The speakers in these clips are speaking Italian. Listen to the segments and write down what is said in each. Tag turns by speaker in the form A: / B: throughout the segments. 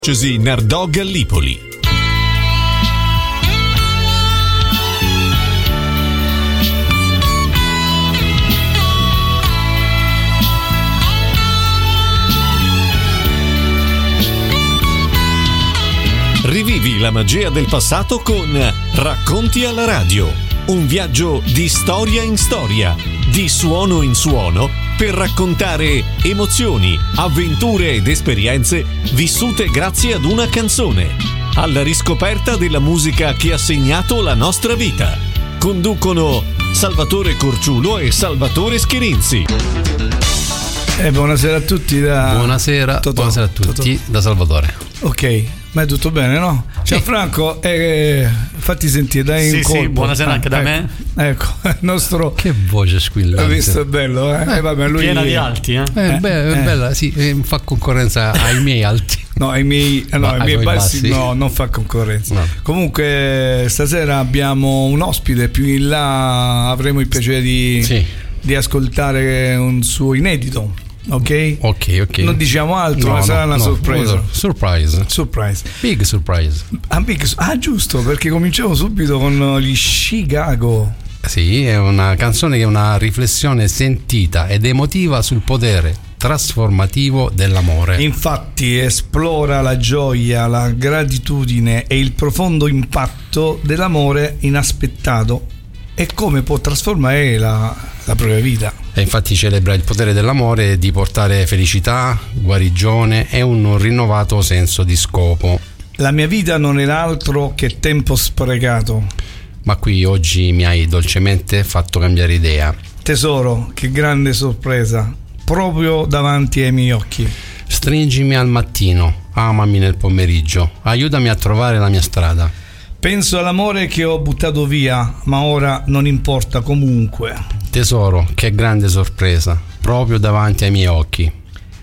A: Nardò Gallipoli. Rivivi la magia del passato con Racconti alla radio. Un viaggio di storia in storia, di suono in suono, per raccontare emozioni, avventure ed esperienze vissute grazie ad una canzone. Alla riscoperta della musica che ha segnato la nostra vita. Conducono Salvatore Corciulo e Salvatore Schirinzi.
B: Buonasera a tutti da...
C: Buonasera a tutti da Salvatore.
B: Ok, ma è tutto bene, no? Ciao Franco, fatti sentire, dai un colpo.
D: Sì, buonasera anche da me.
B: Ecco, il nostro...
C: Che voce squillante.
B: Hai visto, è bello, vabbè, lui...
D: Piena di alti,
C: bella, sì, fa concorrenza ai miei alti.
B: No, ai miei bassi no, non fa concorrenza. No. Comunque stasera abbiamo un ospite, più in là avremo il piacere di ascoltare un suo inedito. Ok.
C: Non
B: diciamo altro, ma sarà una sorpresa.
C: Surprise. Big surprise.
B: Giusto, perché cominciamo subito con gli Chicago.
C: Sì, è una canzone che è una riflessione sentita ed emotiva sul potere trasformativo dell'amore.
B: Infatti esplora la gioia, la gratitudine e il profondo impatto dell'amore inaspettato e come può trasformare la propria vita.
C: E infatti celebra il potere dell'amore di portare felicità, guarigione e un rinnovato senso di scopo.
B: La mia vita non era altro che tempo sprecato.
C: Ma qui oggi mi hai dolcemente fatto cambiare idea.
B: Tesoro, che grande sorpresa, proprio davanti ai miei occhi.
C: Stringimi al mattino, amami nel pomeriggio, aiutami a trovare la mia strada.
B: Penso all'amore che ho buttato via, ma ora non importa comunque.
C: Tesoro, che grande sorpresa, proprio davanti ai miei occhi.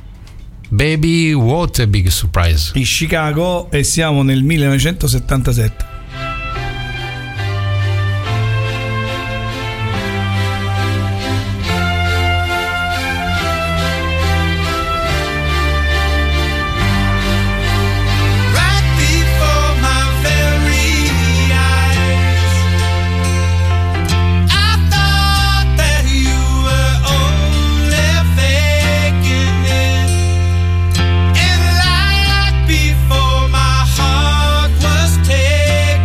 C: Baby, what a big surprise.
B: In Chicago e siamo nel 1977.
E: my heart was taken.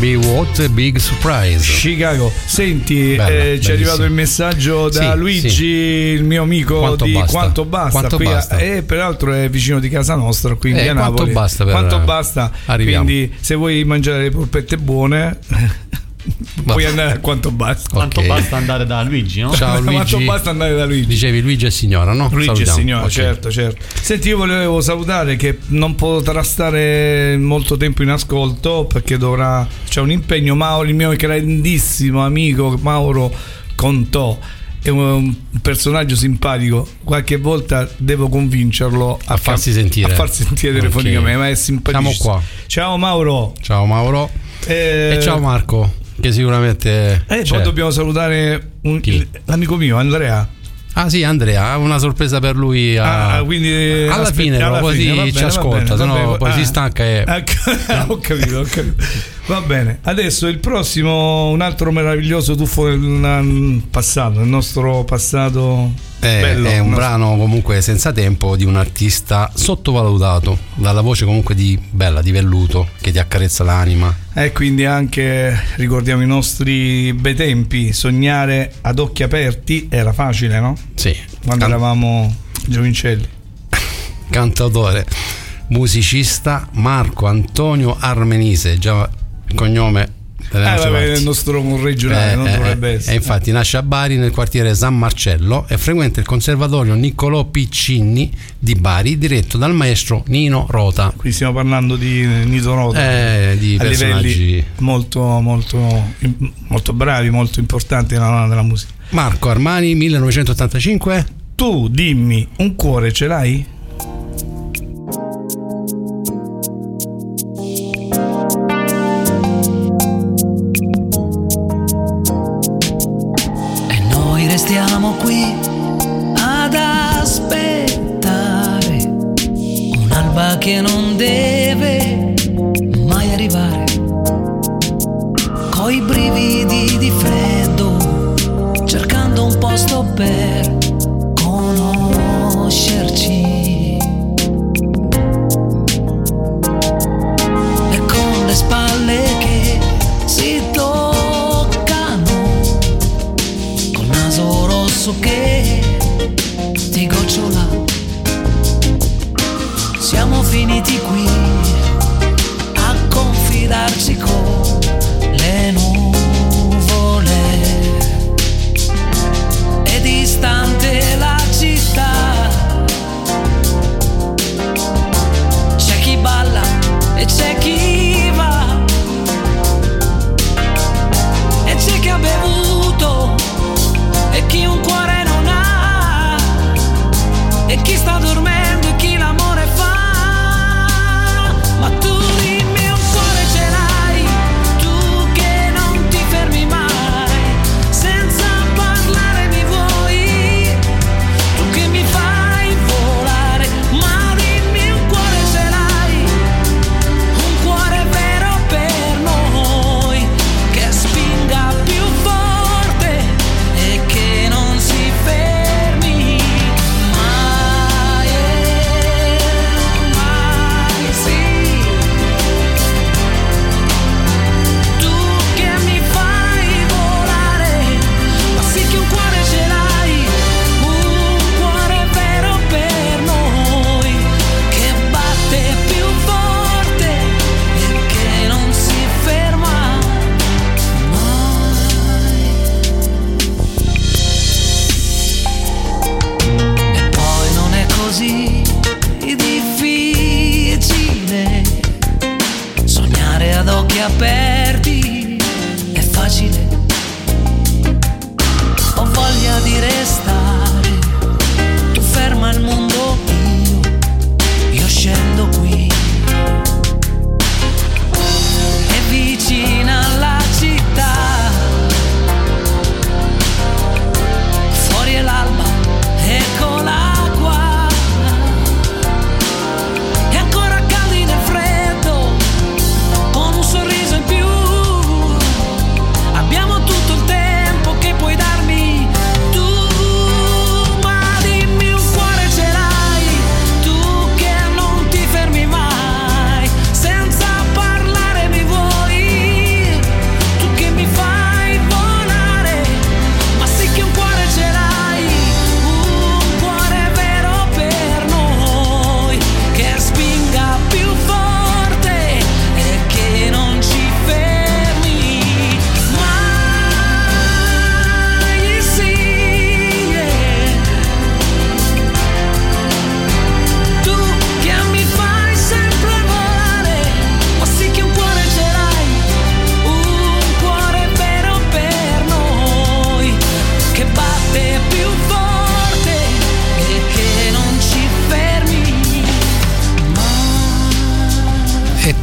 C: Baby What a Big Surprise.
B: Chicago. Senti, ci è arrivato il messaggio da Luigi, il mio amico Quanto Basta. E peraltro è vicino di casa nostra, quindi a Napoli. Quanto basta.
C: Arriviamo.
B: Quindi se vuoi mangiare le polpette buone puoi andare a Quanto Basta.
D: Quanto basta andare da Luigi, no?
C: Ciao Luigi.
B: Quanto basta andare da Luigi.
C: Dicevi Luigi e signora, no?
B: Luigi e signora,
C: okay.
B: certo. Senti, io volevo salutare che non potrà stare molto tempo in ascolto perché c'è un impegno. Mauro, il mio grandissimo amico Mauro Contò, è un personaggio simpatico. Qualche volta devo convincerlo a farsi sentire telefonicamente, ma è simpatico.
C: Siamo qua.
B: Ciao Mauro.
C: E ciao Marco, che sicuramente
B: poi dobbiamo salutare l'amico mio Andrea.
C: Ah sì, Andrea, una sorpresa per lui
B: quindi
C: alla fine ci ascolta, sennò poi si stanca e
B: ho capito. Va bene, adesso il prossimo, un altro meraviglioso tuffo nel passato, nel nostro passato bello.
C: È un brano comunque senza tempo di un artista sottovalutato, dalla voce comunque di velluto che ti accarezza l'anima.
B: E quindi anche ricordiamo i nostri bei tempi, sognare ad occhi aperti era facile, no?
C: Sì.
B: Quando eravamo giovincelli.
C: Cantautore, musicista Marco Antonio Armenise, già il cognome
B: il nostro regionale non dovrebbe essere.
C: E infatti nasce a Bari nel quartiere San Marcello e frequenta il conservatorio Niccolò Piccinni di Bari, diretto dal maestro Nino Rota.
B: Qui stiamo parlando di Nino Rota,
C: di personaggi
B: molto bravi, molto importanti nella musica.
C: Marco Armani, 1985.
B: Tu dimmi, un cuore ce l'hai?
E: Restiamo qui ad aspettare un'alba che non deve mai arrivare, coi brividi di freddo, cercando un posto per conoscerci, e con le spalle che si che ti gocciola. Siamo finiti qui a confidarci con le nuvole, è distante la città, c'è chi balla e c'è chi va, e c'è chi ha bevuto e chi un cuore non ha, e chi sta dormendo e chi l'amore fa. Ma tu dimmi, un cuore ce l'hai, tu che non ti fermi mai, senza parlare mi vuoi, tu che mi fai volare. Ma dimmi, un cuore ce l'hai, un cuore vero per noi, che spinga più forte e che non si fermi mai.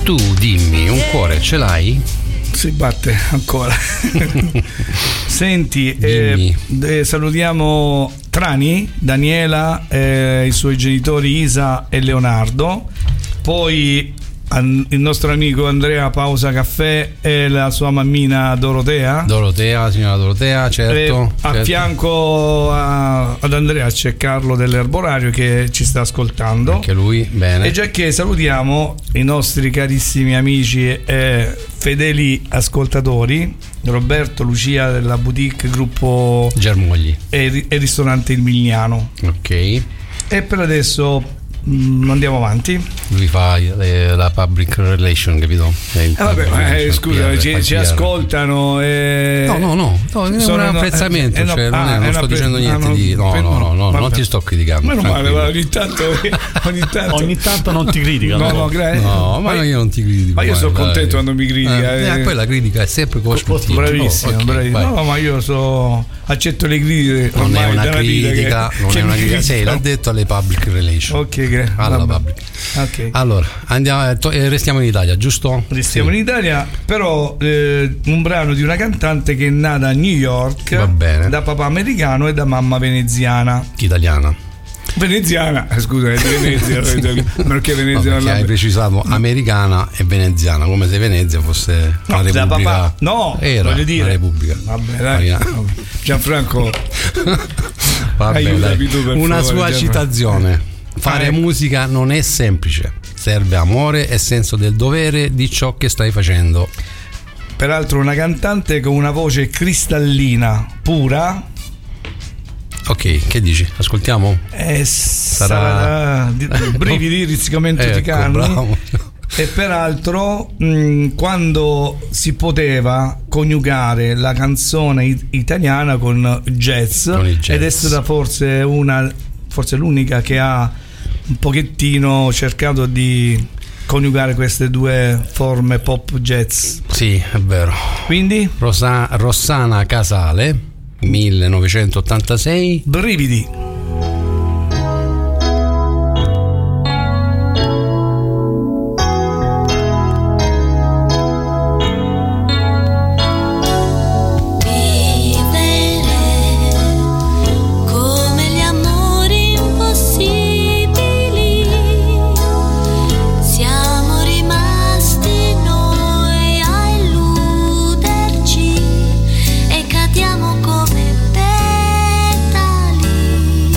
C: Tu dimmi, un cuore ce l'hai?
B: Si batte ancora. Senti, salutiamo Trani, Daniela, i suoi genitori Isa e Leonardo, poi il nostro amico Andrea Pausa Caffè e la sua mammina Dorotea,
C: la signora Dorotea, certo.
B: A fianco ad Andrea c'è Carlo dell'Erborario che ci sta ascoltando,
C: anche lui, bene.
B: E già che salutiamo i nostri carissimi amici e fedeli ascoltatori Roberto, Lucia della boutique Gruppo
C: Germogli
B: e ristorante Il Migliano.
C: Ok.
B: E per adesso andiamo avanti.
C: Lui fa la public relation, capito?
B: Scusa, ci ascoltano.
C: No, è un apprezzamento. Non sto dicendo niente di. No, non ti sto criticando.
B: Meno male, ogni tanto
D: non ti criticano.
B: No,
C: ma io non ti critico.
B: Ma io sono contento quando mi critica.
C: Quella critica è sempre costruttiva.
B: Bravissimo, bravissimo. No, ma io accetto le critiche.
C: Non è una critica, Sì, l'ha detto alle public relation.
B: Ok,
C: Okay. Allora restiamo in Italia, giusto?
B: Restiamo in Italia, però un brano di una cantante che è nata a New York, da papà americano e da mamma veneziana.
C: Veneziana,
B: scusa, è di Venezia. Perché Venezia
C: perché hai precisato americana e veneziana, come se Venezia fosse una repubblica.
B: Era voglio dire
C: una repubblica.
B: Vabbè, dai. Gianfranco,
C: una sua citazione: fare musica non è semplice, serve amore e senso del dovere di ciò che stai facendo.
B: Peraltro una cantante con una voce cristallina, pura.
C: Ok, che dici? Ascoltiamo?
B: Sarà brividi, rizzicamento di carni.
C: Bravo.
B: E peraltro quando si poteva coniugare la canzone italiana con jazz, ed è stata forse l'unica che ha un pochettino cercato di coniugare queste due forme pop jazz.
C: Sì, è vero.
B: Quindi
C: Rossana Casale, 1986,
B: Brividi.
F: Come petali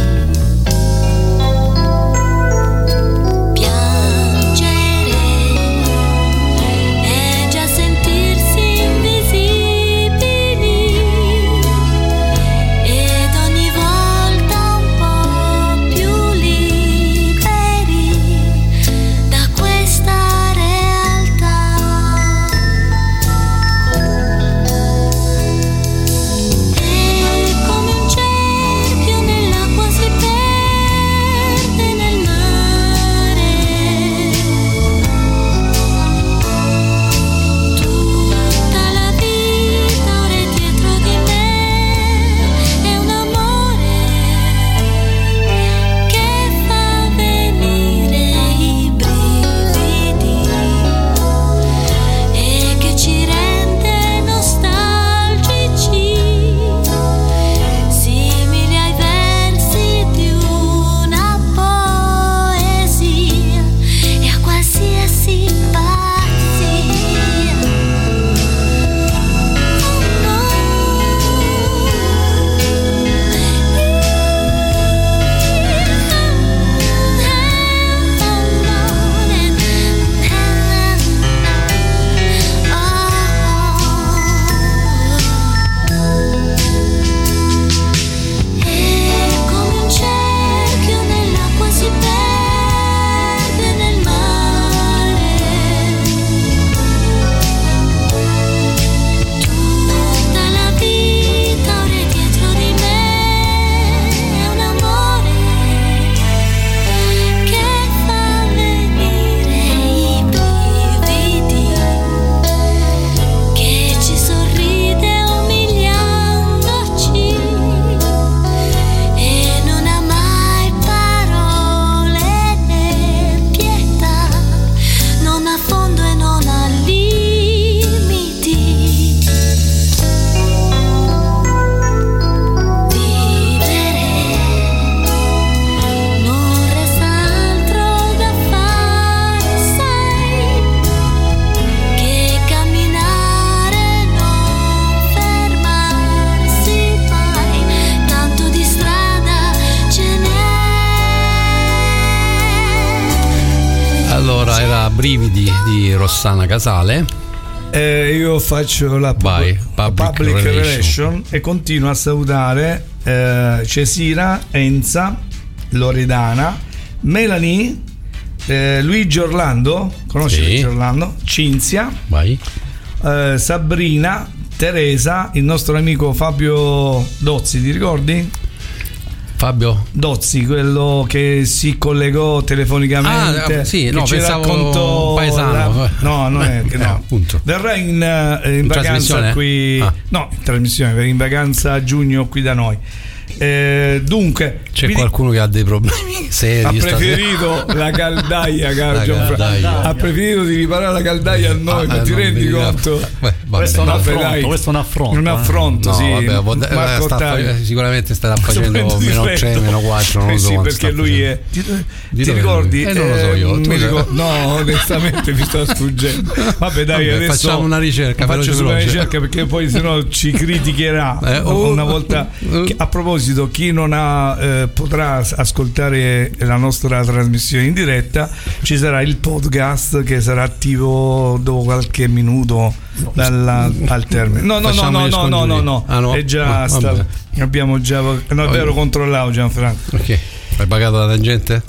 C: Allora, era Brividi di Rossana Casale.
B: Io faccio la public relation e continuo a salutare Cesira, Enza, Loredana, Melanie, Luigi Orlando, conosci Luigi Orlando? Cinzia, Sabrina, Teresa, il nostro amico Fabio Dozzi, ti ricordi?
C: Fabio
B: Dozzi, quello che si collegò telefonicamente,
C: no,
B: ci raccontò
C: paesano.
B: No, non è che no. Verrà in vacanza qui, no, in trasmissione, in vacanza a giugno qui da noi. Dunque
C: c'è qualcuno che ha dei problemi seri,
B: ha preferito la caldaia, caro Gianfranco, ha preferito di riparare la caldaia a noi, ma ti rendi conto?
D: Questo è un affronto.
B: Un affronto,
C: no,
B: sì.
C: Sicuramente starà facendo meno 3, meno 4, non lo so.
B: Sì, perché lui è. Ti ricordi?
C: Non lo so io.
B: No, onestamente mi sta sfuggendo. Vabbè, dai, adesso
C: facciamo una ricerca.
B: Faccio una ricerca perché poi sennò ci criticherà una volta. A proposito, chi non potrà ascoltare la nostra trasmissione in diretta, ci sarà il podcast che sarà attivo dopo qualche minuto al termine. No, è già abbiamo già è vero, controllato, Gianfranco.
C: Ok. Hai pagato la tangente?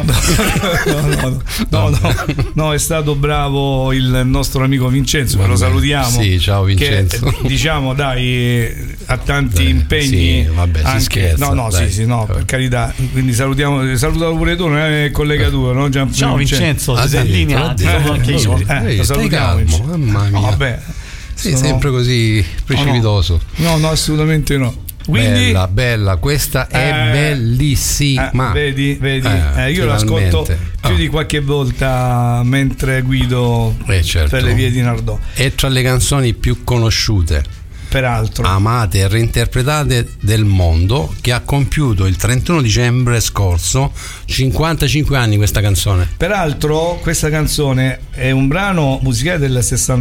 B: No, è stato bravo il nostro amico Vincenzo, che lo salutiamo.
C: Sì, ciao Vincenzo.
B: Che, diciamo, dai, ha tanti impegni.
C: Sì, vabbè,
B: anche,
C: si scherza.
B: No, per carità. Quindi salutalo pure tu, non è collega tuo, no?
D: Ciao Vincenzo, sei in linea, anche io.
B: Lo salutiamo.
C: Mamma mia.
B: Vabbè.
C: Sei sempre così precipitoso.
B: No, assolutamente no. Quindi,
C: bella, questa è bellissima.
B: Vedi, io l'ascolto più di qualche volta mentre guido per le vie di Nardò.
C: È tra le canzoni più conosciute,
B: peraltro
C: amate e reinterpretate del mondo, che ha compiuto il 31 dicembre scorso 55 anni questa canzone.
B: Peraltro questa canzone è un brano musicale del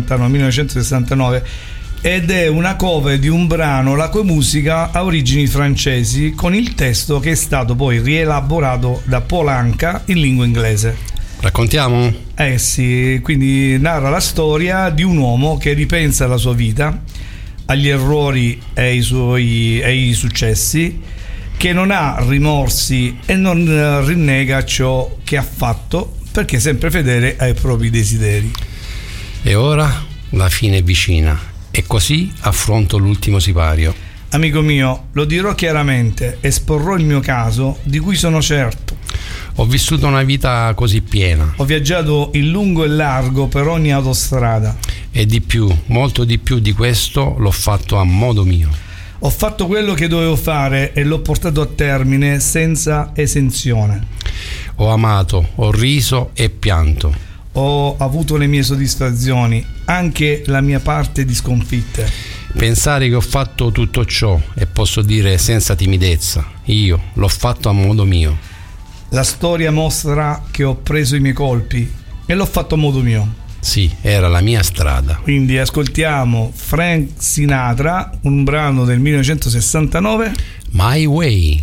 B: 1969 ed è una cover di un brano la cui musica ha origini francesi, con il testo che è stato poi rielaborato da Paul Anka in lingua inglese.
C: Raccontiamo?
B: Sì, quindi narra la storia di un uomo che ripensa alla sua vita, agli errori e ai successi, che non ha rimorsi e non rinnega ciò che ha fatto, perché è sempre fedele ai propri desideri.
C: E ora la fine è vicina. E così affronto l'ultimo sipario.
B: Amico mio, lo dirò chiaramente, esporrò il mio caso, di cui sono certo.
C: Ho vissuto una vita così piena.
B: Ho viaggiato in lungo e largo per ogni autostrada.
C: E di più, molto di più di questo, l'ho fatto a modo mio.
B: Ho fatto quello che dovevo fare e l'ho portato a termine senza esenzione.
C: Ho amato, ho riso e pianto.
B: Ho avuto le mie soddisfazioni, anche la mia parte di sconfitte.
C: Pensare che ho fatto tutto ciò, e posso dire senza timidezza, io l'ho fatto a modo mio.
B: La storia mostra che ho preso i miei colpi e l'ho fatto a modo mio.
C: Sì, era la mia strada.
B: Quindi ascoltiamo Frank Sinatra, un brano del 1969,
C: My Way.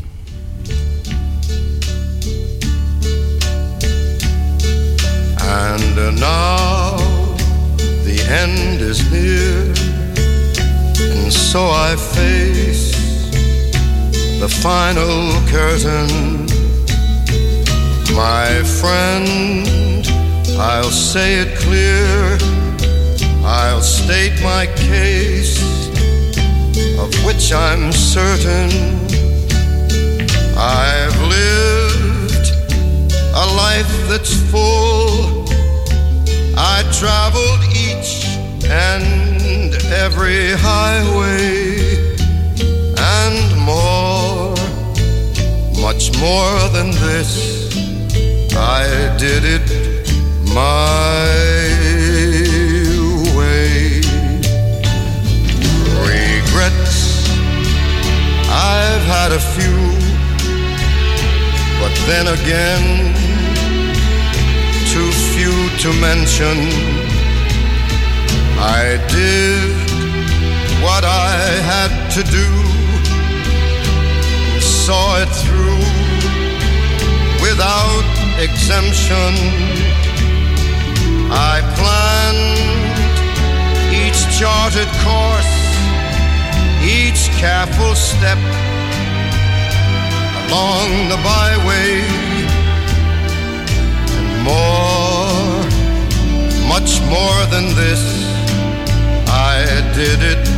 F: And now the end is near, and so I face the final curtain. My friend, I'll say it clear, I'll state my case, of which I'm certain. I've lived a life that's full. I traveled each and every highway, and more, much more than this, I did it my way. Regrets, I've had a few, but then again, too few to mention. I did what I had to do, saw it through without exemption. I planned each charted course, each careful step along the byway, and more, much more than this, I did it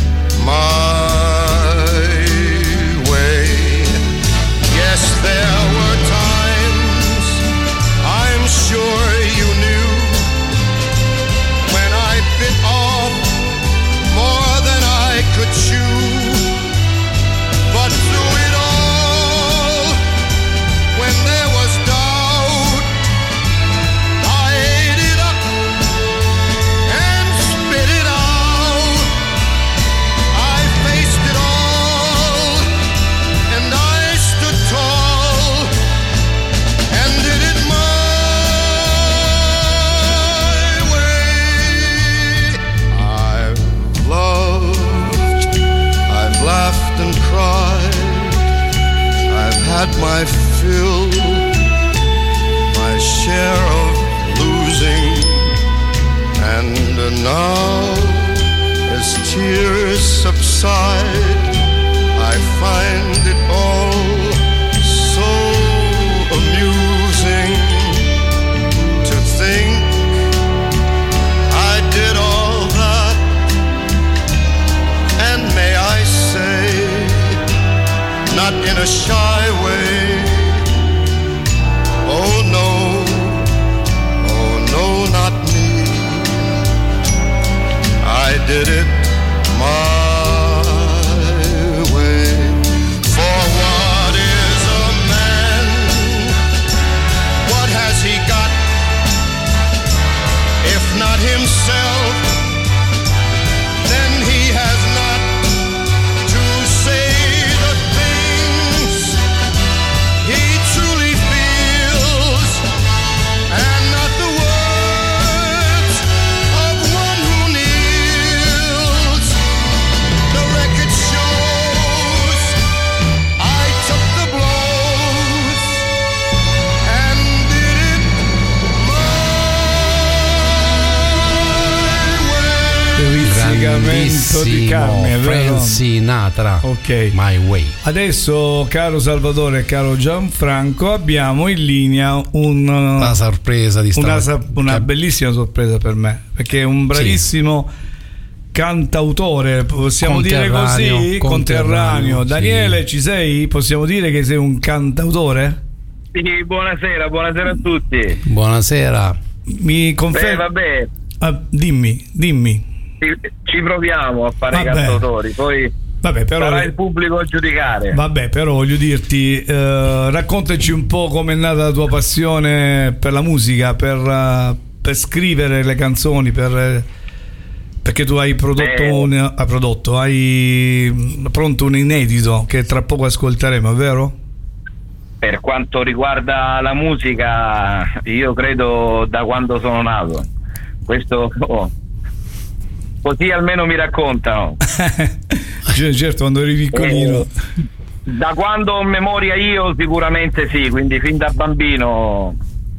F: my way. Yes, there were times, I'm sure you knew, when I bit off more than I could chew. But through it all, when there was doubt, I ate it up and spit it out. I faced it all, and I stood tall and did it my way. I've loved, I've laughed and cried, I've had my fill, my share of losing, and now as tears subside, I find it all so amusing to think I did all that, and may I say, not in a shy way, oh no, not me, I did it my way. For what is a man? What has he got? If not himself, then he has not to say the things he truly feels, and not the words of one who kneels. The record shows I took the blows and did it my way.
B: Rizzigamento di carne, è vero?
C: Frank Sinatra.
B: Ok.
C: My Way.
B: Adesso, caro Salvatore e caro Gianfranco, abbiamo in linea
C: La sorpresa di
B: una bellissima sorpresa per me, perché è un bravissimo cantautore, possiamo dire così, conterraneo.
C: Sì.
B: Daniele, ci sei? Possiamo dire che sei un cantautore?
G: Sì, buonasera a tutti.
C: Buonasera.
B: Mi confermi?
G: Vabbè.
B: Dimmi.
G: Ci proviamo a fare i cantautori, poi
B: però
G: sarà il pubblico a giudicare.
B: Vabbè, però voglio dirti, raccontaci un po' com'è nata la tua passione per la musica, per scrivere le canzoni, perché tu hai prodotto, hai pronto un inedito che tra poco ascolteremo, vero?
G: Per quanto riguarda la musica, io credo da quando sono nato. Questo così almeno mi raccontano.
B: Certo, quando eri piccolino.
G: Da quando ho memoria io sicuramente sì, quindi fin da bambino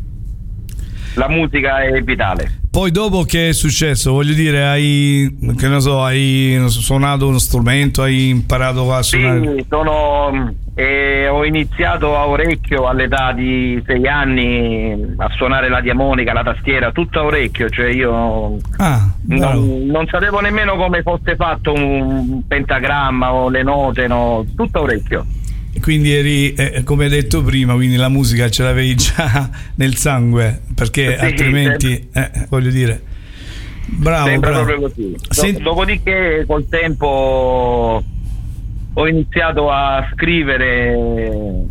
G: la musica è vitale.
B: Poi dopo che è successo? Voglio dire, hai suonato uno strumento, hai imparato a suonare?
G: Sì, ho iniziato a orecchio all'età di 6 anni a suonare la diamonica, la tastiera, tutto a orecchio, cioè io non sapevo nemmeno come fosse fatto un pentagramma o le note, no, tutto a orecchio.
B: Quindi eri, come hai detto prima, quindi la musica ce l'avevi già nel sangue, perché sì, altrimenti voglio dire, bravo.
G: Proprio così. Dopodiché col tempo ho iniziato a scrivere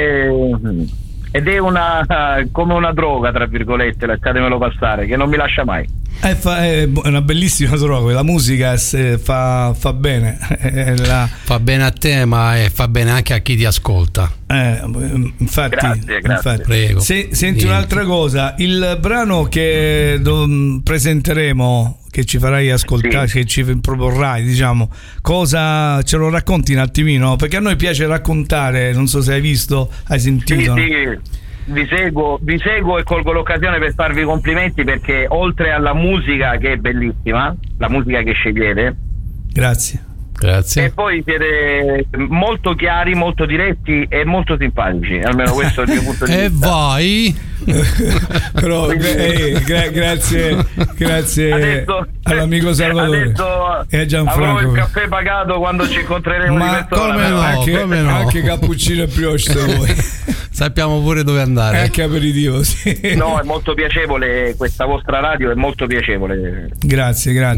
G: ed è come una droga, tra virgolette, lasciatemelo passare, che non mi lascia mai.
B: È una bellissima droga, la musica fa bene.
C: Fa bene a te, ma fa bene anche a chi ti ascolta.
B: Infatti,
G: grazie.
C: Prego.
B: Senti un'altra cosa, il brano che presenteremo, che ci farai ascoltare, sì, che ci proporrai, diciamo, cosa ce lo racconti un attimino? Perché a noi piace raccontare, non so se hai visto, hai sentito.
G: Sì. vi seguo e colgo l'occasione per farvi complimenti, perché oltre alla musica che è bellissima, la musica che scegliete,
B: grazie,
G: e poi siete molto chiari, molto diretti e molto simpatici, almeno questo è il mio punto di vista.
C: E vai
B: però grazie adesso,
G: all'amico
B: Salvatore e a Gianfranco.
G: Avrò il caffè pagato quando ci incontreremo di persona.
B: Come no? Anche cappuccino e brioche se vuoi.
C: Sappiamo pure dove andare.
B: Anche aperitivo, sì.
G: No, è molto piacevole, questa vostra radio è molto piacevole.
B: Grazie.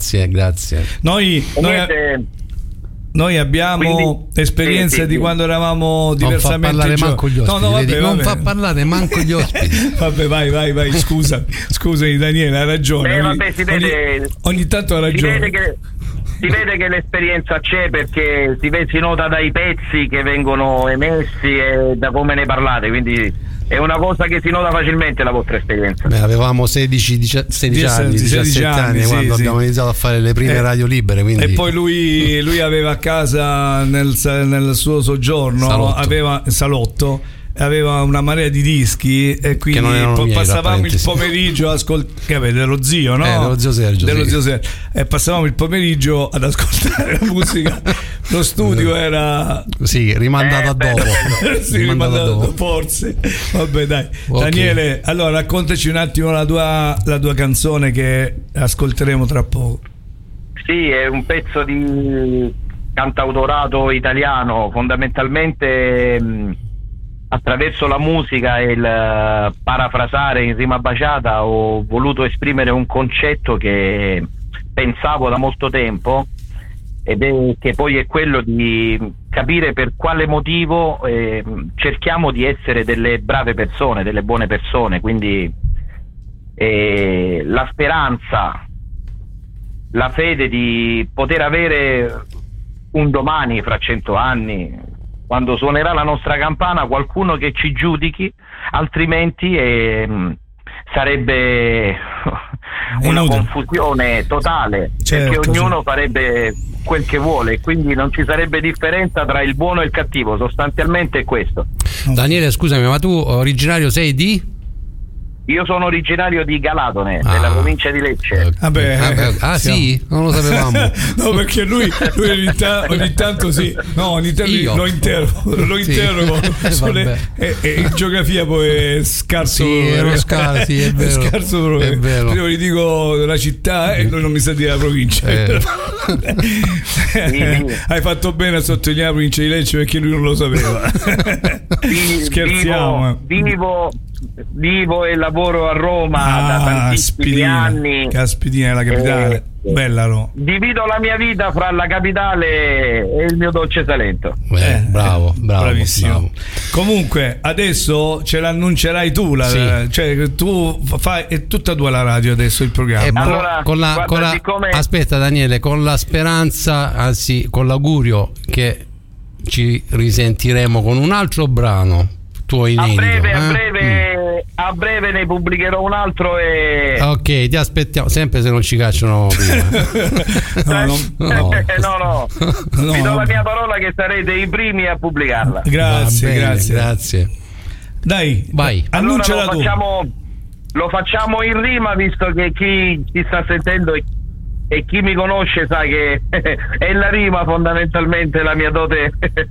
B: Noi abbiamo esperienze di quando eravamo diversamente.
C: Non fa parlare manco gli ospiti. Non fa parlare manco gli ospiti.
B: Vabbè, vai. Scusami, Daniele, ha ragione. Ogni tanto ha ragione.
G: Si vede che l'esperienza c'è, perché si nota dai pezzi che vengono emessi e da come ne parlate, quindi è una cosa che si nota facilmente la vostra esperienza.
C: Avevamo 17 anni quando abbiamo iniziato a fare le prime radio libere, quindi...
B: E poi lui aveva a casa nel suo soggiorno salotto, aveva una marea di dischi, e quindi passavamo il pomeriggio dello zio, no?
C: Dello zio Sergio,
B: e passavamo il pomeriggio ad ascoltare la musica. Lo studio era
C: rimandato a dopo.
B: Rimandato forse. Vabbè, dai. Okay. Daniele, allora raccontaci un attimo la tua canzone che ascolteremo tra poco.
G: Sì, è un pezzo di cantautorato italiano, fondamentalmente. Attraverso la musica e il parafrasare in rima baciata ho voluto esprimere un concetto che pensavo da molto tempo, che poi è quello di capire per quale motivo cerchiamo di essere delle brave persone, delle buone persone. Quindi la speranza, la fede di poter avere un domani fra 100 anni, quando suonerà la nostra campana, qualcuno che ci giudichi, altrimenti sarebbe una confusione totale, perché ognuno farebbe quel che vuole, quindi non ci sarebbe differenza tra il buono e il cattivo, sostanzialmente è questo.
C: Daniele, scusami, ma tu originario sei di?
G: Io sono originario di Galatone, della provincia di Lecce.
C: Sì? Non lo sapevamo.
B: No, perché lui ogni tanto lo interrogo e in geografia poi è scarso.
C: È
B: scarso proprio.
C: È vero.
B: Io gli dico la città e lui non mi sa dire la provincia. Hai fatto bene a sottolineare la provincia di Lecce, perché lui non lo sapeva. Scherziamo. Vivo e lavoro a Roma da tantissimi anni. Caspitina è la capitale, bella Roma.
G: Divido la mia vita fra la capitale e il mio dolce Salento.
B: Bravissimo.
C: Bravo.
B: Comunque adesso ce l'annuncerai tu, cioè tu fai, è tutta tua la radio adesso, il programma.
C: Aspetta Daniele, con la speranza, anzi con l'augurio che ci risentiremo con un altro brano.
G: A breve ne pubblicherò un altro
C: ok, ti aspettiamo, sempre se non ci cacciano prima.
G: No. Vi do la mia parola che sarete i primi a pubblicarla.
B: Grazie. Dai, vai. Annunciala tu.
G: Lo facciamo in rima, visto che chi ci sta sentendo e chi mi conosce sa che è la rima fondamentalmente la mia dote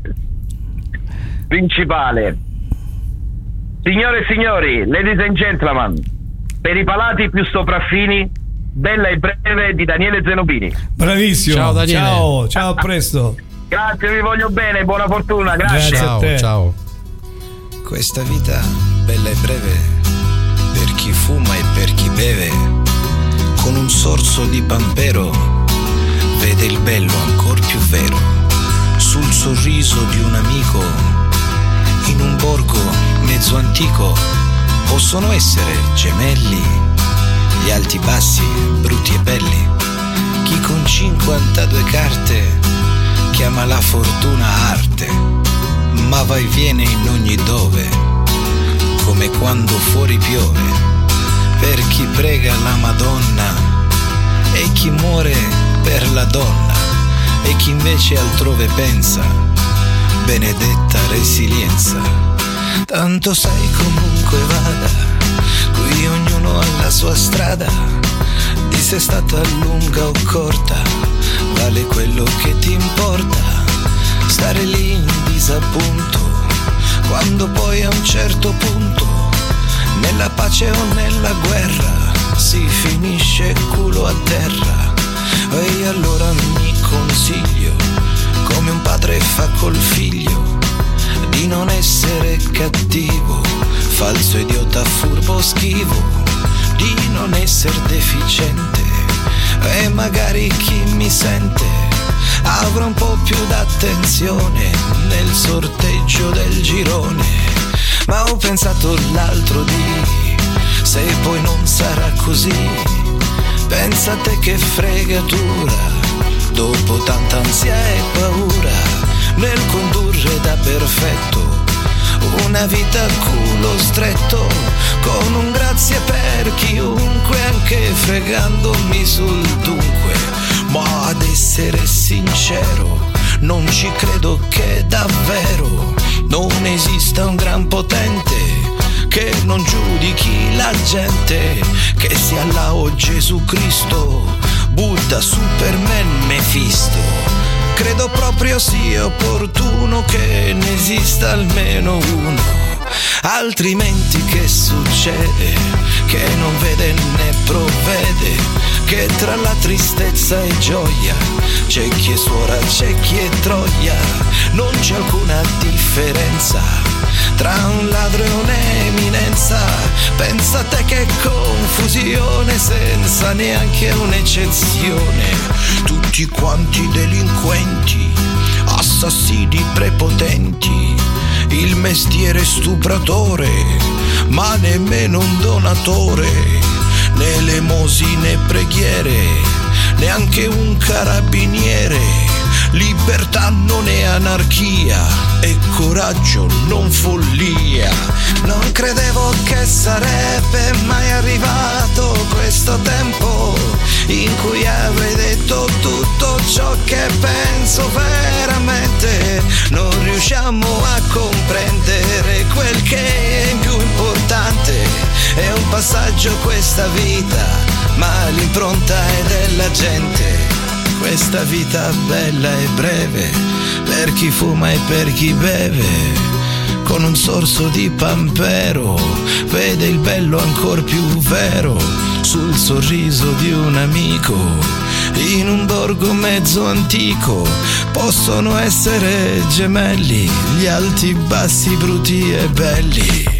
G: principale. Signore e signori, ladies and gentlemen, per i palati più sopraffini, Bella e breve di Daniele Zenobini.
B: Bravissimo. Ciao Daniele. Ciao, a presto.
G: Grazie, vi voglio bene, buona fortuna. Grazie.
C: Ciao.
H: Questa vita bella e breve, per chi fuma e per chi beve, con un sorso di pampero vede il bello ancor più vero sul sorriso di un amico. In un borgo mezzo antico possono essere gemelli, gli alti bassi, brutti e belli. Chi con 52 carte chiama la fortuna arte, ma va e viene in ogni dove, come quando fuori piove, per chi prega la Madonna e chi muore per la donna, e chi invece altrove pensa benedetta resilienza. Tanto sai comunque vada, qui ognuno ha la sua strada, di se è stata lunga o corta, vale quello che ti importa, stare lì in disappunto, quando poi a un certo punto, nella pace o nella guerra, si finisce culo a terra. E allora mi consiglio, come un padre fa col figlio, di non essere cattivo, falso, idiota, furbo, schivo, di non essere deficiente, e magari chi mi sente avrà un po' più d'attenzione nel sorteggio del girone. Ma ho pensato l'altro dì, se poi non sarà così, pensa a te che fregatura, dopo tanta ansia e paura, nel condurre da perfetto una vita a culo stretto, con un grazie per chiunque, anche fregandomi sul dunque. Ma ad essere sincero, non ci credo che davvero non esista un gran potente che non giudichi la gente, che sia Allah o Gesù Cristo, Buddha, Superman, Mefisto. Credo proprio sia opportuno che ne esista almeno uno, altrimenti che succede? Che non vede né provvede, che tra la tristezza e gioia c'è chi è suora, c'è chi è troia, non c'è alcuna differenza tra un ladro e un'eminenza. Pensa a te che confusione, senza neanche un'eccezione, tutti quanti delinquenti, assassini prepotenti, il mestiere stupratore, ma nemmeno un donatore, né elemosine preghiere, neanche un carabiniere. Libertà non è anarchia e coraggio non follia. Non credevo che sarebbe mai arrivato questo tempo in cui avrei detto tutto ciò che penso veramente. Non riusciamo a comprendere quel che è più importante. È un passaggio questa vita, ma l'impronta è della gente. Questa vita bella e breve, per chi fuma e per chi beve, con un sorso di pampero, vede il bello ancor più vero sul sorriso di un amico. In un borgo mezzo antico possono essere gemelli, gli alti, bassi, bruti e belli.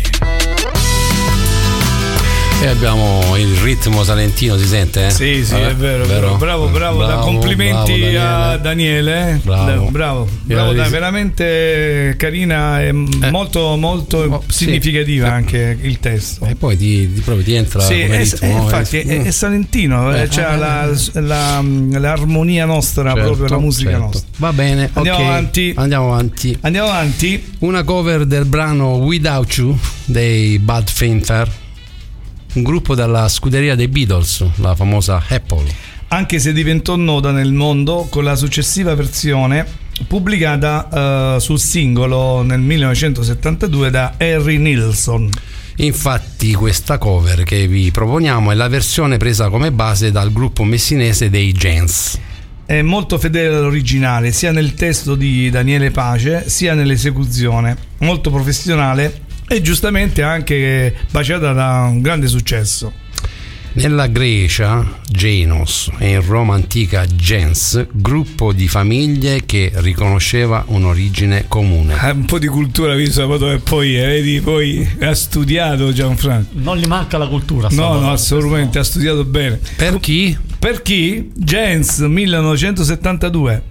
C: E abbiamo il ritmo salentino, si sente?
B: Sì, è vero. Bravo, complimenti a Daniele. Bravo, dai, veramente carina e molto significativa anche il testo.
C: E poi proprio ti entra come ritmo.
B: Infatti è salentino, c'è l'armonia nostra, certo, proprio la musica nostra.
C: Va bene, andiamo avanti. Una cover del brano Without You dei Badfinger, un gruppo dalla scuderia dei Beatles, la famosa Apple.
B: Anche se diventò nota nel mondo con la successiva versione pubblicata sul singolo nel 1972 da Harry Nilsson.
C: Infatti questa cover che vi proponiamo è la versione presa come base dal gruppo messinese dei Gens.
B: È molto fedele all'originale, sia nel testo di Daniele Pace sia nell'esecuzione, molto professionale e giustamente anche baciata da un grande successo.
C: Nella Grecia Genos e in Roma antica gens, gruppo di famiglie che riconosceva un'origine comune.
B: Un po' di cultura visto e poi vedi, poi ha studiato Gianfranco.
D: Non gli manca la cultura.
B: No, assolutamente, ha studiato bene.
C: Per chi?
B: Gens 1972.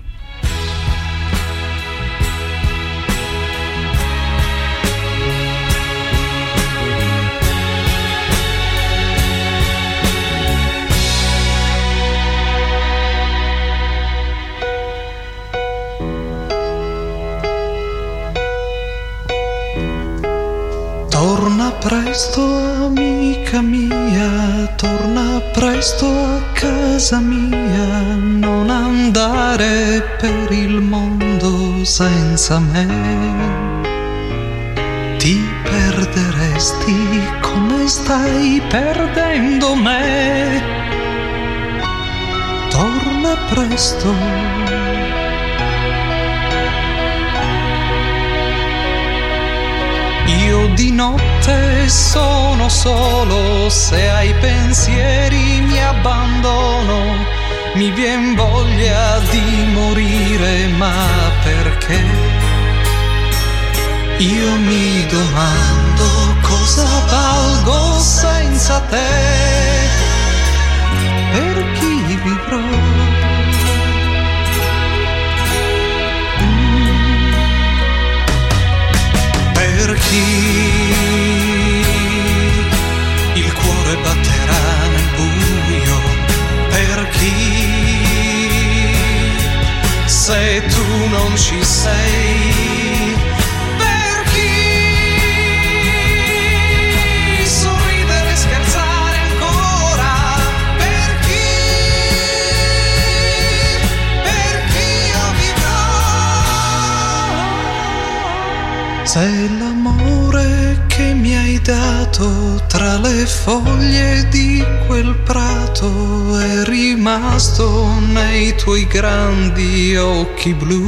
I: Torna presto, amica mia, torna presto a casa mia, non andare per il mondo senza me. ti perderesti come stai perdendo me. Torna presto. Io di notte sono solo, se ai pensieri mi abbandono, mi vien voglia di morire, ma perché? Io mi domando cosa valgo senza te, per chi vivrò? Per chi il cuore batterà nel buio, per chi se tu non ci sei, per chi sorridere e scherzare ancora, per chi io vivrò. Se l'amore che mi hai dato tra le foglie di quel prato è rimasto nei tuoi grandi occhi blu,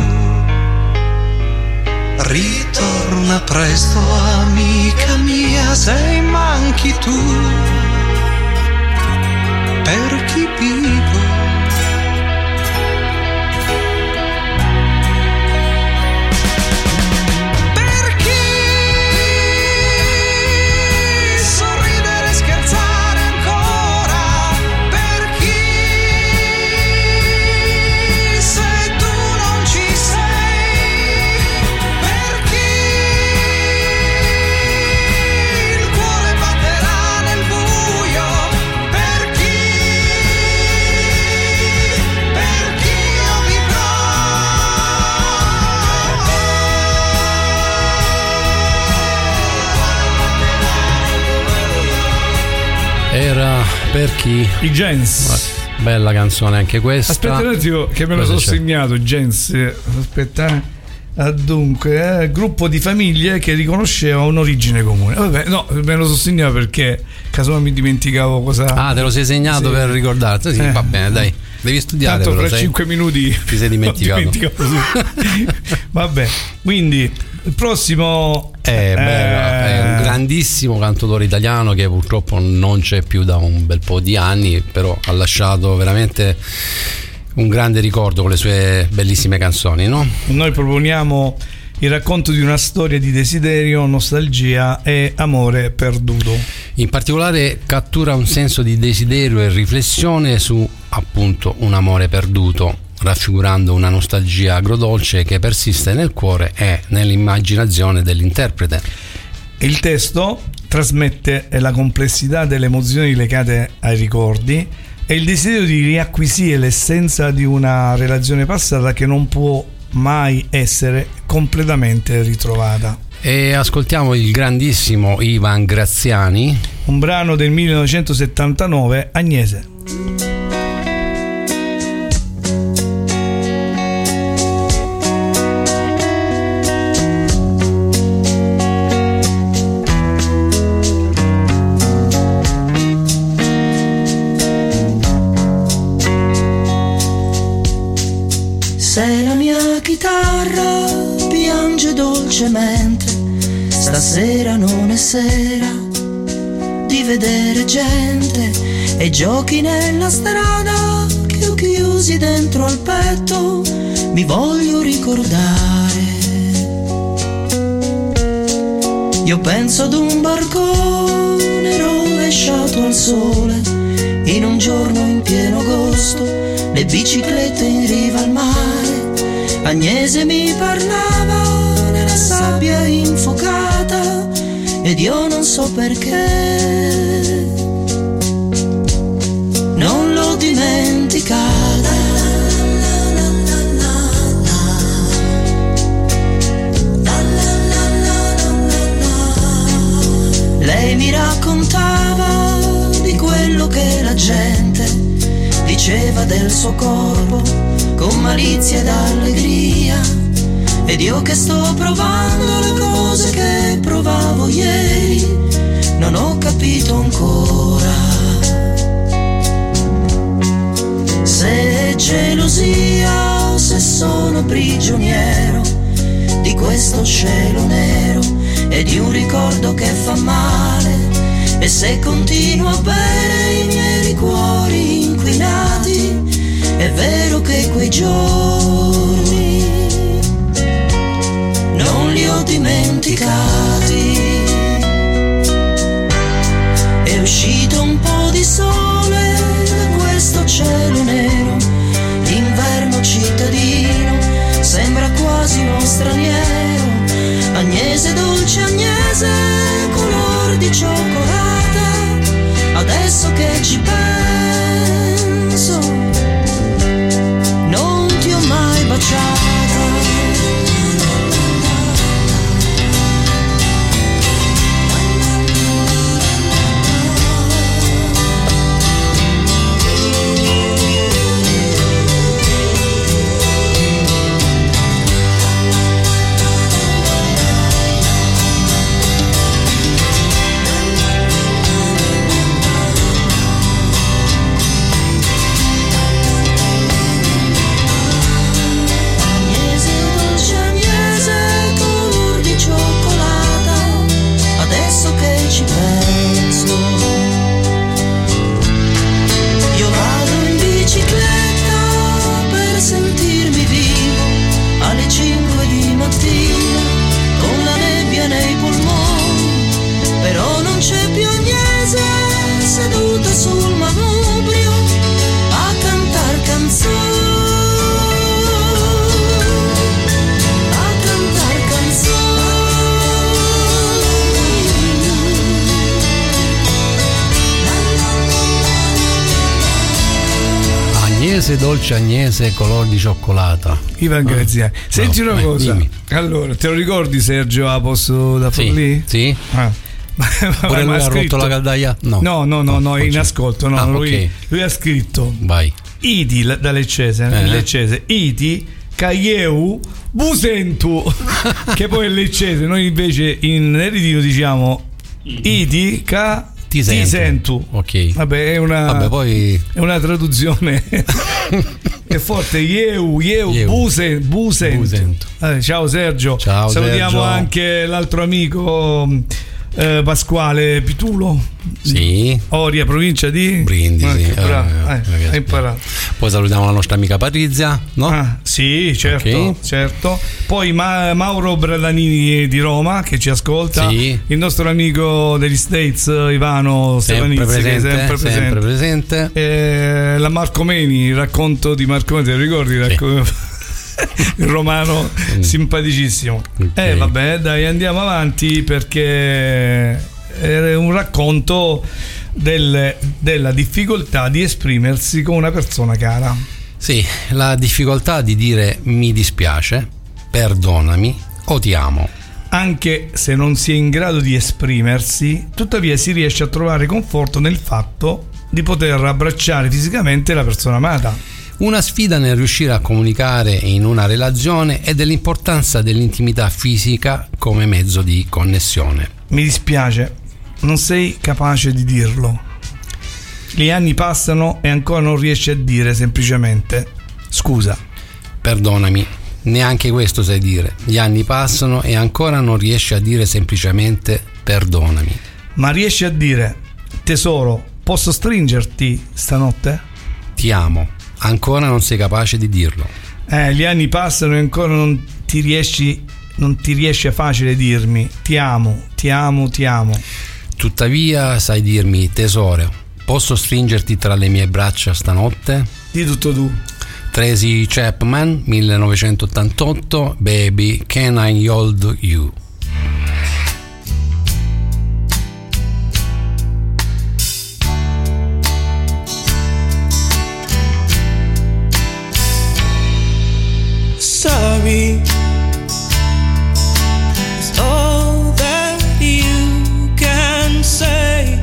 I: ritorna presto, amica mia, se manchi tu, per chi vivo.
C: Era per chi?
B: I Gens.
C: Bella canzone anche questa.
B: Aspetta un attimo che me lo sono segnato. Gens. Aspetta. Dunque, gruppo di famiglie che riconosceva un'origine comune. Vabbè, no, me lo sono segnato perché casomai mi dimenticavo cosa.
C: Ah, te lo sei segnato per ricordarti? Sì, va bene, dai. Devi studiare.
B: Tanto fra 5 minuti
C: ti sei dimenticato.
B: Vabbè, quindi il prossimo
C: è un grandissimo cantautore italiano che purtroppo non c'è più da un bel po' di anni, però ha lasciato veramente un grande ricordo con le sue bellissime canzoni, no?
B: Noi proponiamo il racconto di una storia di desiderio, nostalgia e amore perduto.
C: In particolare cattura un senso di desiderio e riflessione su appunto un amore perduto, raffigurando una nostalgia agrodolce che persiste nel cuore e nell'immaginazione dell'interprete.
B: Il testo trasmette la complessità delle emozioni legate ai ricordi e il desiderio di riacquisire l'essenza di una relazione passata che non può mai essere completamente ritrovata.
C: E ascoltiamo il grandissimo Ivan Graziani,
B: un brano del 1979, Agnese.
J: Se la mia chitarra piange dolcemente, stasera non è sera di vedere gente e giochi nella strada che ho chiusi dentro al petto, mi voglio ricordare. Io penso ad un barcone rovesciato al sole, in un giorno in pieno agosto, le biciclette in riva al mare. Agnese mi parlava nella sabbia infuocata ed io non so perché non l'ho dimenticata. Lei mi raccontava di quello che la gente diceva del suo corpo con malizia ed allegria, ed io che sto provando le cose che provavo ieri, non ho capito ancora se è gelosia o se sono prigioniero di questo cielo nero e di un ricordo che fa male, e se continuo a bere i miei liquori inquinati, è vero che quei giorni non li ho dimenticati. È uscito un po' di sole da questo cielo nero, l'inverno cittadino sembra quasi uno straniero. Agnese dolce Agnese, color di cioccolata, adesso che ci penso non ti ho mai baciata.
C: Dolce Agnese, color di cioccolata.
B: Ivan Graziani. Senti una cosa. Dimmi. Allora, te lo ricordi Sergio Apos da Forlì?
C: Sì. Pure lui ha rotto la caldaia?
B: No, in ascolto. No, lui ha scritto.
C: Vai.
B: Idi da Leccese, Leccese. Idi Caieu Busentu, che poi è Leccese. Noi invece in eredito diciamo Idi Ca Ti sento.
C: Ok.
B: Vabbè, è una traduzione. È forte. Ieu Busento. Ciao Sergio.
C: Ciao,
B: salutiamo
C: Sergio.
B: Anche l'altro amico Pasquale Pitulo.
C: Sì.
B: Oria, provincia di
C: Brindisi.
B: Hai imparato.
C: Poi salutiamo la nostra amica Patrizia, no?
B: Sì, certo, certo. Poi Mauro Bradanini di Roma che ci ascolta.
C: Sì.
B: Il nostro amico degli States Ivano Stefanizzi, sempre presente. La Marco Meni, il racconto di Marco Meni, te lo ricordi? Sì. Il romano simpaticissimo.
C: Okay.
B: Vabbè, dai, andiamo avanti perché è un racconto della difficoltà di esprimersi con una persona cara.
C: Sì, la difficoltà di dire mi dispiace, perdonami o ti amo.
B: Anche se non si è in grado di esprimersi, tuttavia si riesce a trovare conforto nel fatto di poter abbracciare fisicamente la persona amata.
C: Una sfida nel riuscire a comunicare in una relazione e dell'importanza dell'intimità fisica come mezzo di connessione.
B: Mi dispiace, non sei capace di dirlo. Gli anni passano e ancora non riesci a dire semplicemente scusa.
C: Perdonami, neanche questo sai dire. Gli anni passano e ancora non riesci a dire semplicemente perdonami.
B: Ma riesci a dire tesoro, posso stringerti stanotte?
C: Ti amo. Ancora non sei capace di dirlo.
B: Gli anni passano e ancora non ti riesce facile dirmi ti amo.
C: Tuttavia sai dirmi tesoro, posso stringerti tra le mie braccia stanotte?
B: Di tutto tu.
C: Tracy Chapman, 1988, Baby, Can I Hold You?
I: Sorry is all that you can say.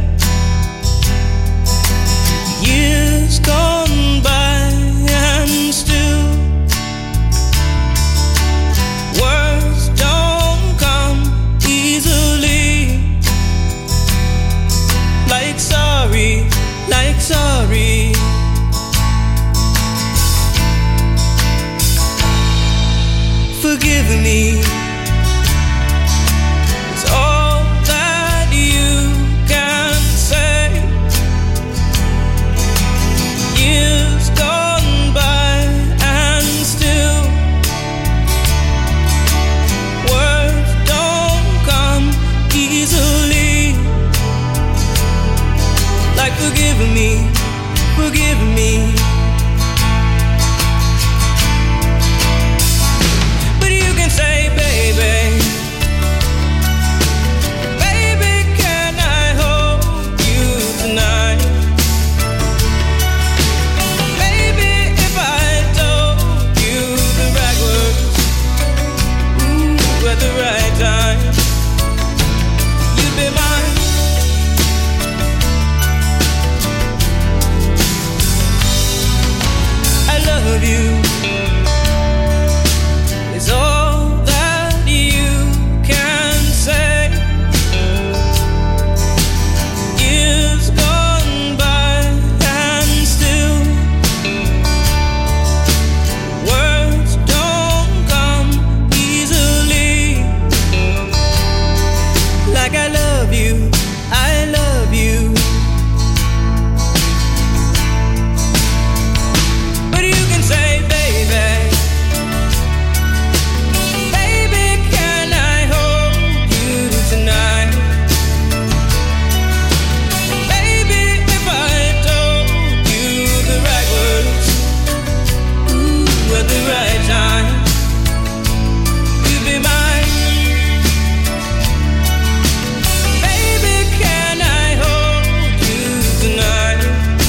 I: Years gone by and still sorry, like sorry. Forgive me. It's all that you can say. Years gone by and still words don't come easily. Like forgive me, forgive me. But you can say, baby, baby, can I hold you tonight? Baby, if I told you the right words, ooh, at the right time, you'd be mine. I love you. It's all that you can say. Years gone by and still words don't come easily. Like I love you, I love you. But you can say, baby, baby, can I hold you tonight? Baby, if I told you the right words, ooh, at the right time, you'd be mine. Baby, can I hold you tonight?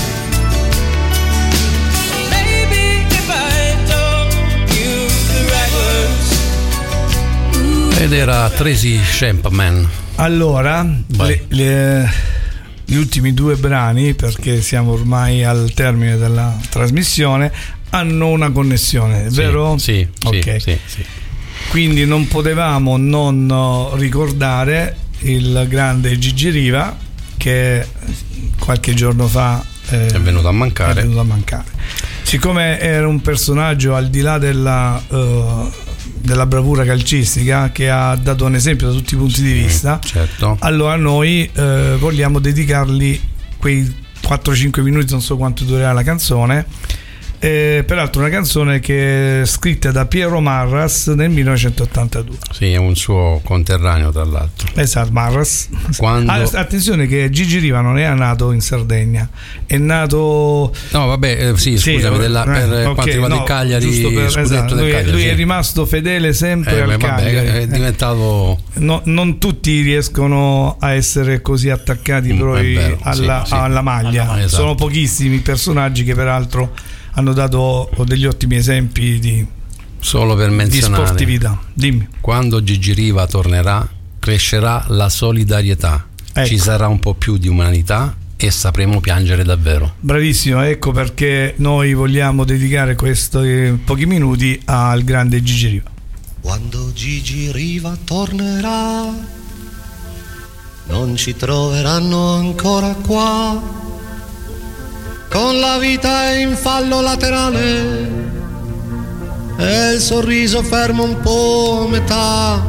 I: Baby, if I told you the right words.
C: Ed era Tracy Chapman.
B: Allora,
C: Vai.
B: gli ultimi due brani, perché siamo ormai al termine della trasmissione, hanno una connessione, vero?
C: Sì,
B: ok.
C: sì.
B: Quindi non potevamo non ricordare il grande Gigi Riva, che qualche giorno fa
C: È venuto a mancare.
B: Siccome era un personaggio al di là della bravura calcistica, che ha dato un esempio da tutti i punti di vista,
C: certo.
B: allora noi vogliamo dedicargli quei 4-5 minuti, non so quanto durerà la canzone. Peraltro una canzone che è scritta da Piero Marras nel 1982.
C: Sì, è un suo conterraneo tra l'altro.
B: Esatto, Marras.
C: Quando...
B: attenzione che Gigi Riva non è nato in Sardegna, è nato...
C: No vabbè, sì, scusami, per quanto riguarda il Cagliari,
B: esatto,
C: del Cagliari,
B: lui
C: sì.
B: è rimasto fedele sempre al Cagliari.
C: È diventato...
B: non tutti riescono a essere così attaccati
C: vero,
B: alla maglia.
C: Esatto.
B: Sono pochissimi personaggi che peraltro hanno dato degli ottimi esempi di sportività. Dimmi.
C: Quando Gigi Riva tornerà, crescerà la solidarietà,
B: ecco.
C: Ci sarà un po' più di umanità e sapremo piangere davvero.
B: Bravissimo, ecco perché noi vogliamo dedicare questi pochi minuti al grande Gigi Riva.
K: Quando Gigi Riva tornerà, non ci troveranno ancora qua, con la vita in fallo laterale e il sorriso fermo un po' a metà.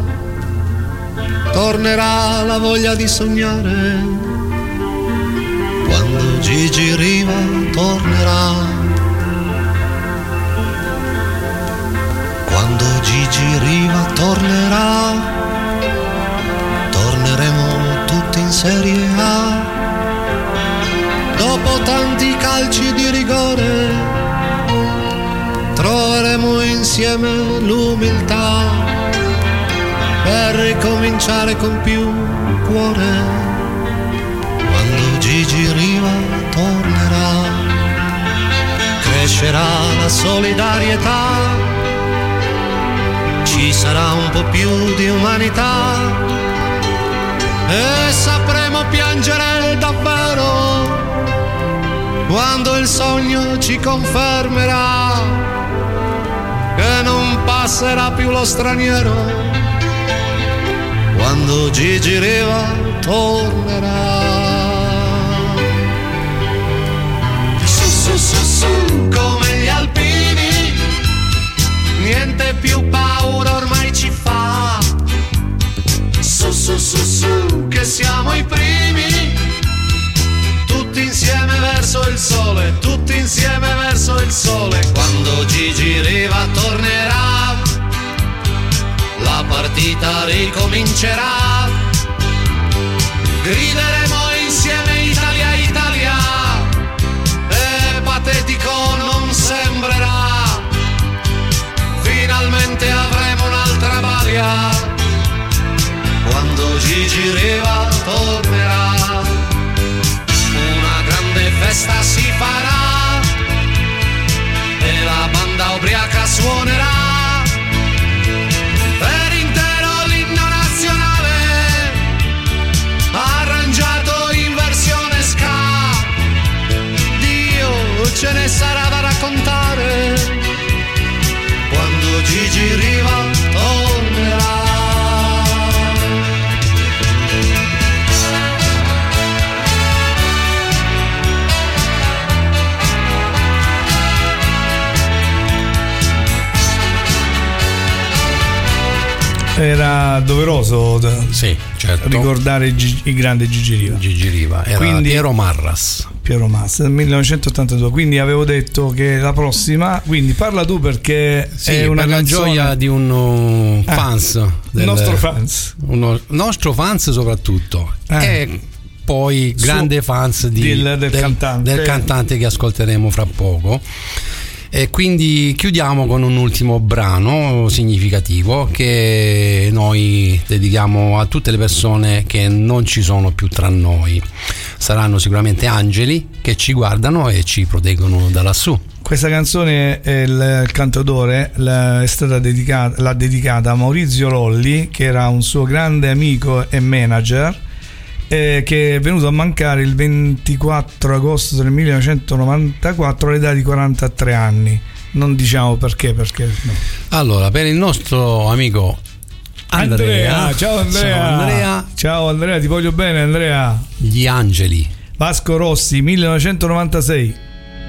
K: Tornerà la voglia di sognare quando Gigi Riva tornerà. Quando Gigi Riva tornerà, torneremo tutti in Serie A. Dopo tanti calci di rigore troveremo insieme l'umiltà per ricominciare con più cuore quando Gigi Riva tornerà. Crescerà la solidarietà, ci sarà un po' più di umanità e sapremo piangere davvero quando il sogno ci confermerà che non passerà più lo straniero quando Gigi Riva tornerà. eravamo i primi, tutti insieme verso il sole, tutti insieme verso il sole. Quando Gigi Riva tornerà, la partita ricomincerà, grideremo insieme Italia, Italia, e patetico non sembrerà, finalmente avremo un'altra balia, quando Gigi Riva tornerà, una grande festa si farà e la banda ubriaca suonerà per intero l'inno nazionale, arrangiato in versione ska. Dio, ce ne sarà da raccontare quando Gigi Riva tornerà.
B: Era doveroso
C: sì, certo,
B: ricordare il grande Gigi Riva.
C: Gigi Riva era
B: quindi,
C: Piero Marras
B: del 1982. Quindi avevo detto che la prossima, quindi parla tu, perché
C: sì,
B: è una
C: per
B: canzone...
C: la gioia di un fans nostro fans soprattutto e poi grande fans del cantante che ascolteremo fra poco. E quindi chiudiamo con un ultimo brano significativo che noi dedichiamo a tutte le persone che non ci sono più tra noi. Saranno sicuramente angeli che ci guardano e ci proteggono da lassù.
B: Questa canzone, il cantautore l'ha dedicata a Maurizio Lolli, che era un suo grande amico e manager, che è venuto a mancare il 24 agosto del 1994 all'età di 43 anni. Non diciamo perché no.
C: Allora, per il nostro amico Andrea.
B: Ciao Andrea. Ciao Andrea, ti voglio bene Andrea.
C: Gli angeli.
B: Vasco Rossi, 1996.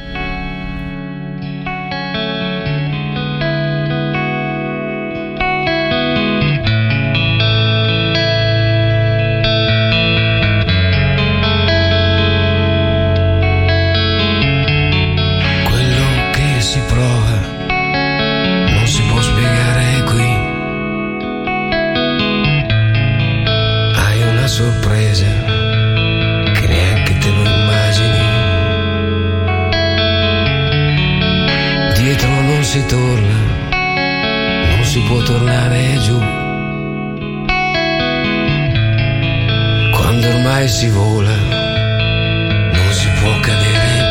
L: Sorpresa che neanche te lo immagini. Dietro non si torna, non si può tornare giù. Quando ormai si vola, non si può cadere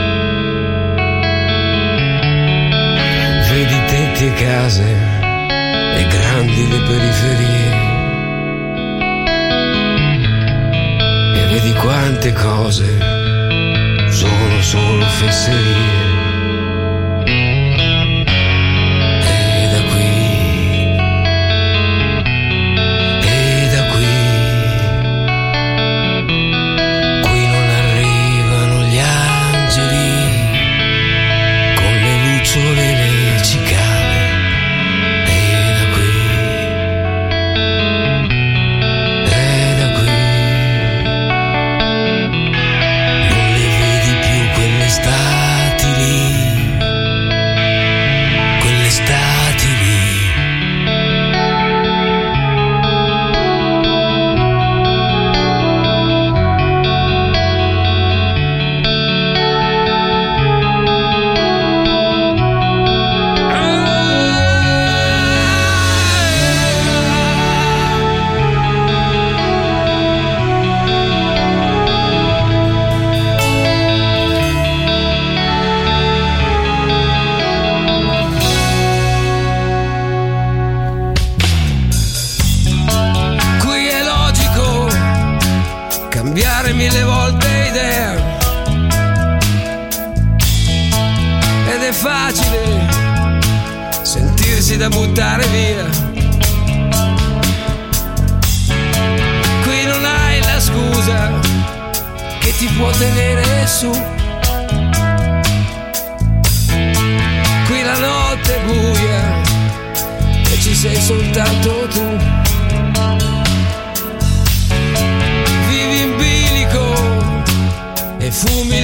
L: più. Vedi tetti e case e grandi le periferie. Vedi quante cose sono solo fesserie. E da qui non arrivano gli angeli con le lucciole e le cicale.
I: Mille volte idea ed è facile sentirsi da buttare via. Qui non hai la scusa che ti può tenere su. Qui la notte è buia e ci sei soltanto tu.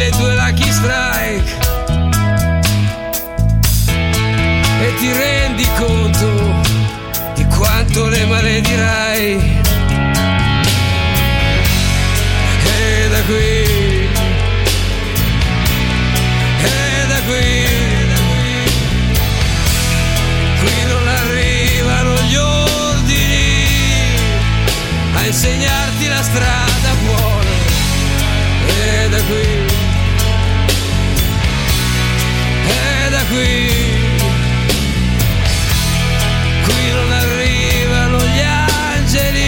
L: le tue Lucky Strike e ti rendi conto di quanto le maledirai. E da qui, qui non arrivano gli ordini a insegnarti la strada buona. E da qui, qui non arrivano gli angeli.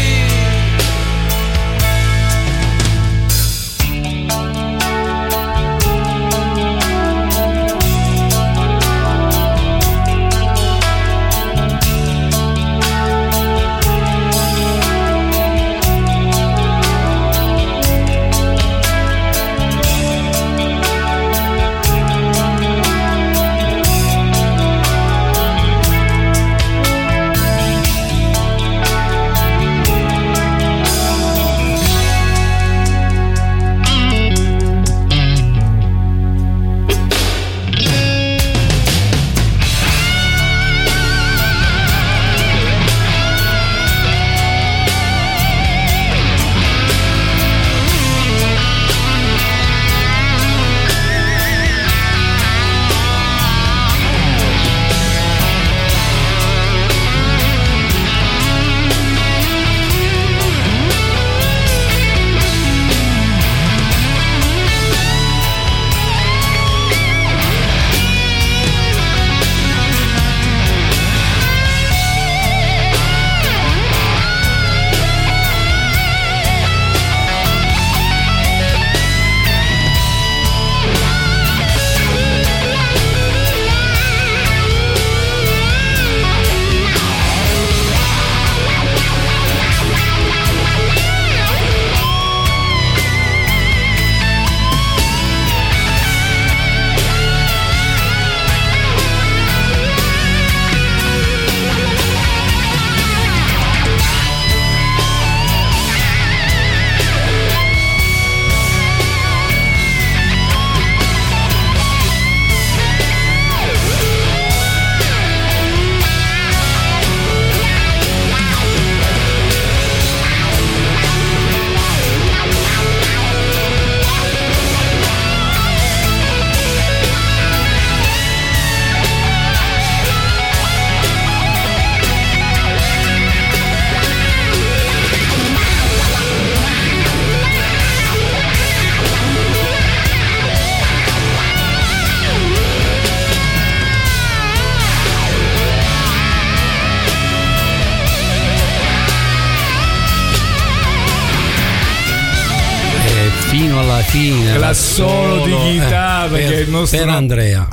C: fine
B: l'assolo di chitarra che il nostro
C: per Andrea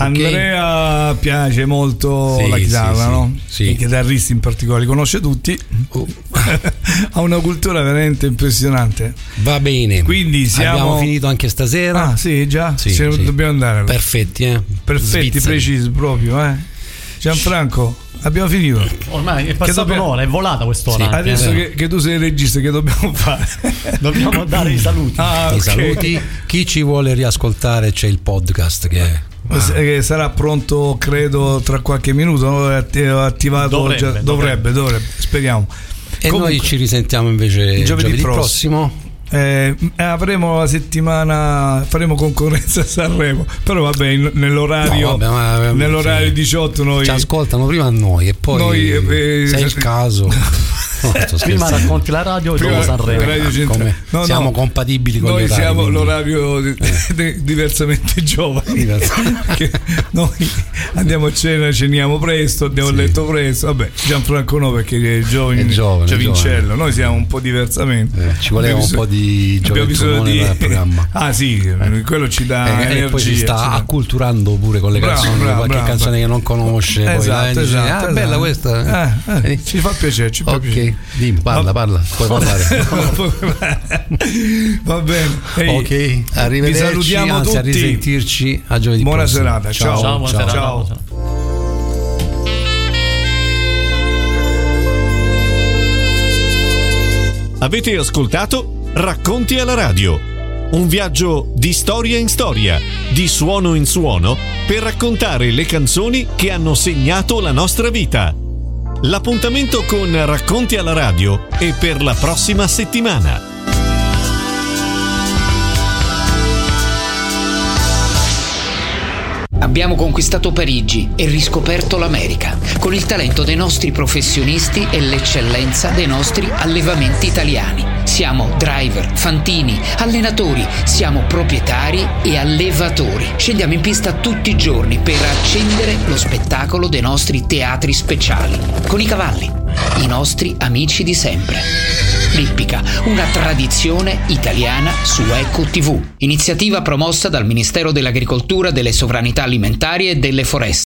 B: piace molto, sì, la chitarra, sì, no?
C: Sì.
B: I chitarristi in particolare li conosce tutti. Ha una cultura veramente impressionante.
C: Va bene,
B: quindi
C: abbiamo finito anche stasera.
B: Ah sì, già, sì, sì. Dobbiamo andare.
C: Perfetti,
B: perfetti, Svizzeri. Precisi proprio, Gianfranco, abbiamo finito.
D: Ormai è passata un'ora, è volata quest'ora.
B: Sì, adesso che tu sei il regista, che dobbiamo fare?
D: Dobbiamo dare i saluti.
C: I saluti. Chi ci vuole riascoltare, c'è il podcast
B: che sarà pronto, credo, tra qualche minuto, no? È attivato. Dovrebbe, speriamo.
C: E comunque, noi ci risentiamo invece giovedì prossimo.
B: Avremo la settimana, faremo concorrenza a Sanremo, però vabbè, nell'orario 18 noi
C: ci ascoltano prima a noi e poi se è il caso
D: prima racconti la radio e dopo Sanremo.
C: Siamo compatibili con
B: noi,
C: gli orari,
B: siamo l'orario diversamente giovani. Noi andiamo a cena, ceniamo presto, andiamo a letto presto. Vabbè, Gianfranco no, perché è giovincello. Noi siamo un po' diversamente.
C: Ci voleva un po' di gioventù nel programma.
B: Ah sì, quello ci dà energia.
C: E poi ci sta acculturando pure con le canzoni, qualche canzone che non conosce.
B: Esatto.
C: Bella questa.
B: Ci fa piacere,
C: ok, parla, puoi parlare.
B: Va bene.
C: Ok, arrivederci,
B: vi salutiamo tutti.
C: A risentirci a giovedì
B: buona
C: prossimo.
B: serata, ciao.
A: Avete ascoltato Racconti alla radio, Un viaggio di storia in storia, di suono in suono, per raccontare le canzoni che hanno segnato la nostra vita. L'appuntamento con Racconti alla radio è per la prossima settimana.
M: Abbiamo conquistato Parigi e riscoperto l'America, con il talento dei nostri professionisti e l'eccellenza dei nostri allevamenti italiani. Siamo driver, fantini, allenatori, siamo proprietari e allevatori. Scendiamo in pista tutti i giorni per accendere lo spettacolo dei nostri teatri speciali, con i cavalli, i nostri amici di sempre. L'ippica, una tradizione italiana su Ecco TV. Iniziativa promossa dal Ministero dell'Agricoltura, delle Sovranità Alimentari e delle Foreste.